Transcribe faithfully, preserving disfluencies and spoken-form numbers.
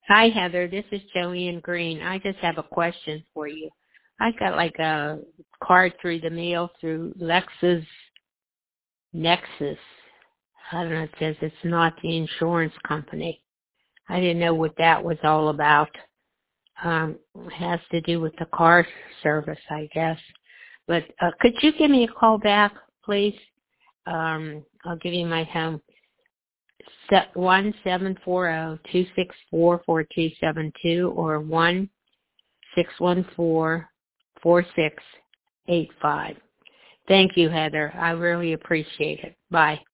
Hi, Heather. This is Joanne Green. I just have a question for you. I got like a card through the mail through Lexus Nexus. I don't know. It says it's not the insurance company. I didn't know what that was all about. Um, it has to do with the car service, I guess. But uh, could you give me a call back, please? Um, I'll give you my home. one seven four zero two six four four two seven two or one six one four four six eight five. Thank you, Heather. I really appreciate it. Bye.